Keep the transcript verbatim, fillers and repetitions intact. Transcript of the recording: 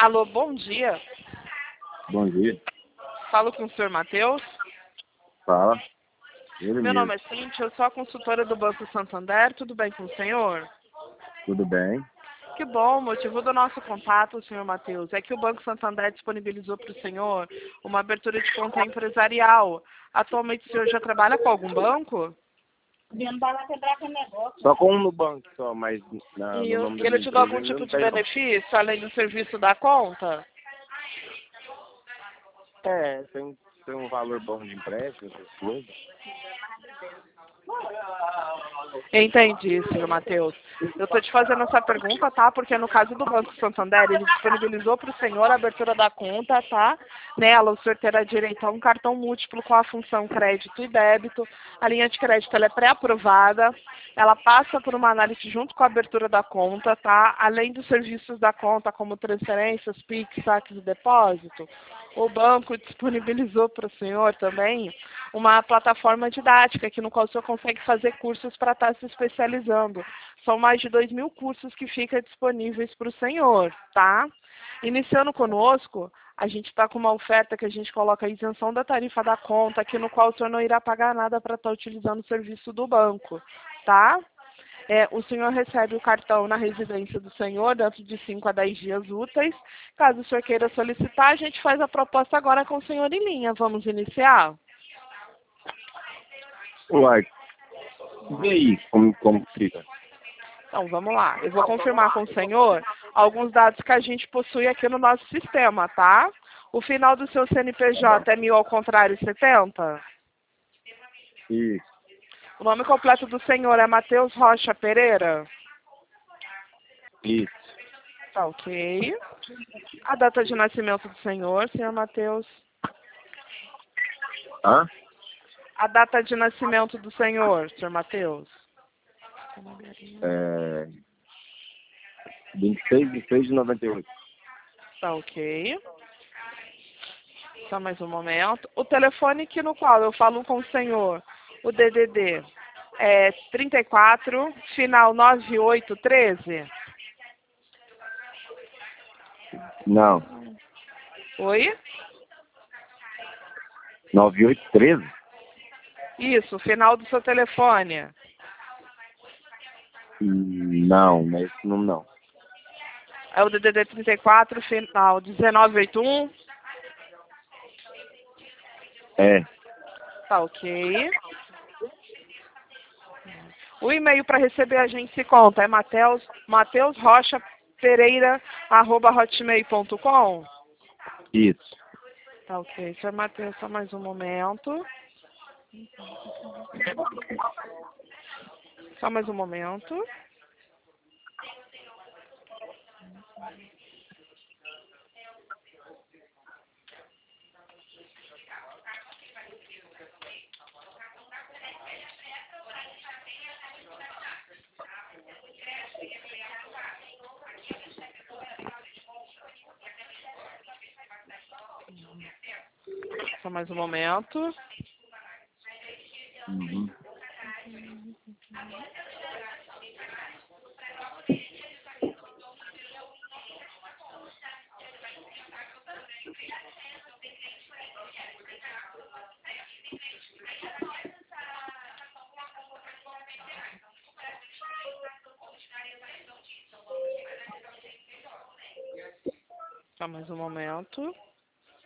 Alô, bom dia. Bom dia. Falo com o senhor Matheus. Fala. Ele Meu mesmo. nome é Cíntia, eu sou a consultora do Banco Santander. Tudo bem com o senhor? Tudo bem? Que bom, o motivo do nosso contato, senhor Matheus, é que o Banco Santander disponibilizou para o senhor uma abertura de conta empresarial. Atualmente o senhor já trabalha com algum banco? Só com um no banco só, mas na, E no eu- nome da ele minha te dá empresa algum ainda tipo não de tem não. benefício, além do serviço da conta? É, tem, tem um valor bom de empréstimo, essas coisas. Entendi, senhor Matheus. Eu estou te fazendo essa pergunta, tá? Porque no caso do Banco Santander, ele disponibilizou para o senhor a abertura da conta, tá? Nela, o senhor terá direito a um cartão múltiplo com a função crédito e débito. A linha de crédito ela é pré-aprovada. Ela passa por uma análise junto com a abertura da conta, tá? Além dos serviços da conta, como transferências, Pix, saques e depósito, o banco disponibilizou para o senhor também uma plataforma didática, que no qual o senhor consegue fazer cursos para estar se especializando. São mais de dois mil cursos que ficam disponíveis para o senhor, tá? Iniciando conosco, a gente está com uma oferta que a gente coloca a isenção da tarifa da conta, que no qual o senhor não irá pagar nada para estar utilizando o serviço do banco, tá? É, o senhor recebe o cartão na residência do senhor dentro de cinco a dez dias úteis. Caso o senhor queira solicitar, a gente faz a proposta agora com o senhor em linha. Vamos iniciar? Uai, e aí, como, como fica? Então, vamos lá. Eu vou confirmar com o senhor alguns dados que a gente possui aqui no nosso sistema, tá? O final do seu C N P J é mil ao contrário setenta? Isso, O nome completo do senhor é Matheus Rocha Pereira? isso. Tá ok. A data de nascimento do senhor, senhor Matheus? Hã? A data de nascimento do senhor, senhor Matheus? É, vinte e seis de seis de noventa e oito. Tá ok. Só mais um momento. O telefone que no qual eu falo com o senhor, o D D D, é trinta e quatro, final nove oito um três? Não, Oi? nove oito um três? Isso, final do seu telefone. Hum, Não, mas não, não. É o D D D trinta e quatro, final dezenove oitenta e um? É, Tá ok. O e-mail para receber a gente se conta é Mateus, Mateus Rocha Pereira, arroba hotmail ponto com? isso. Tá ok. Senhor Matheus, só mais um momento. Só mais um momento. Só mais um momento. Uhum. Só mais um momento.